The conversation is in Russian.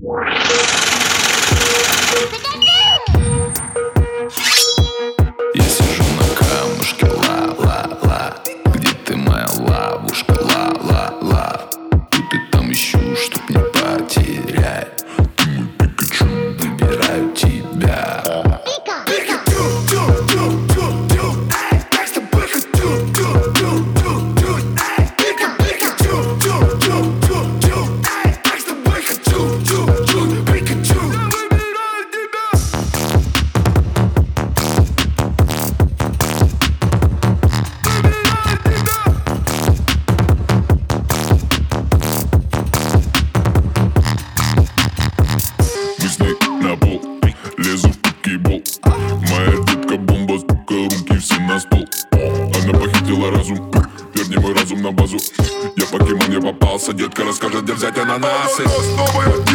Я сижу на камушке, ла-ла-ла. Где ты, моя ловушка, ла-ла-ла. Тут и там ищу, чтоб не потерять. Ты мой Пикачу, выбираю тебя. На пол, лезу в покебол. Моя детка бомба, сука, руки все на стол. Она похитила разум, верни мой разум на базу. Я покемон, я попался, детка расскажет, где взять ананасы.